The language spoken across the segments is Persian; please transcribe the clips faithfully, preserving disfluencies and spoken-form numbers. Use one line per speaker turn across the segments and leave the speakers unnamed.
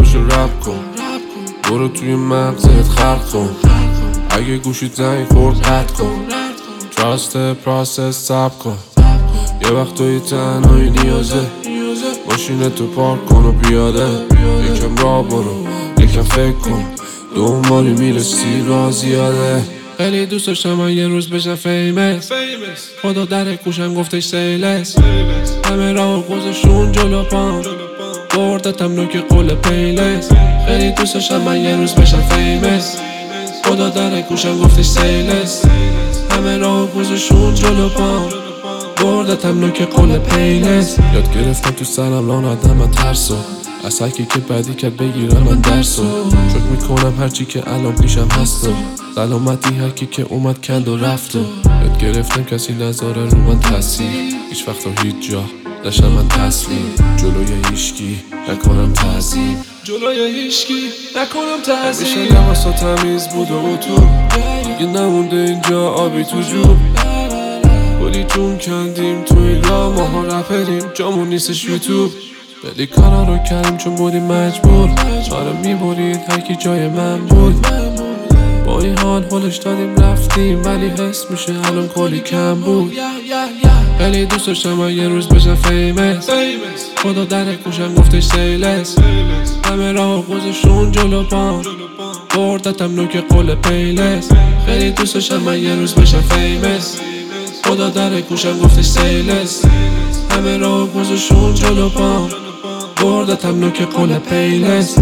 باشو رپ کن، برو توی مغزت خلق کن. اگه گوشی زنگ خورد قطع کن، Trust the process سب کن. یه وقت توی تنهایی نیازه، ماشین تو پارک کن و پیاده. یکم راه برو، یکم فکر کن، دنبالی میرسی راه زیاده. خیلی دوست داشتم من یه روز بشم فیمس، خدا در گوشم گفتش سیلس. همه راه گذاشون جلو پام، بردتم نوک قول پیلس. خیلی دوست داشتم من یه روز بشم فیمس، خدا در گوشم گفتش سیلس. همه راه گذاشون جلو پام، بردتم نوک قول پیلس. یاد گرفتم تو سرم لان آدم ترسو، از هرکی که بدی کرد بگیرم من درسو. شکر میکنم هرچی که الان پیشم هستو، سلامتی هرکی که اومد کند و رفتو. یاد گرفتم کسی نذاره رو من تاثیر، هیچ وقت و هیچ جا نشم من تسلیم. جلوی هیشکی نکنم تعظیم، جلوی هیشکی نکنم تعظیم. همیشه لباسا تمیز بود و تو دیگه نمونده اینجا آبی تو جوب. بودی جون کندیم توی راه، ماها رپریم جامون نیستش یوتیوب. ولی کارا رو کردیم چون بودیم مجبور، آره میبرید هرکی جای من بود. با این حال هلش دادیم رفتیم، ولی حس میشه الان کلی کم بود. خیلی دوست داشتم من یه روز بشم فیمس، خدا در گوشم گفتش سیلس. همه راه گذاشون جلو پام، بردتم نوک قول پیلس. خیلی دوست داشتم من یه روز بشم فیمس، خدا در گوشم گفتش سیلس. همه راه گذاشون جلو پام، بردتم نوک قول پیلس.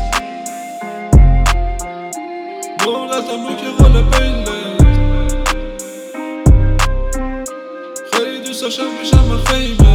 بردتم نوک قول پیلس. خیلی دوست داشتم بشم من فیمس.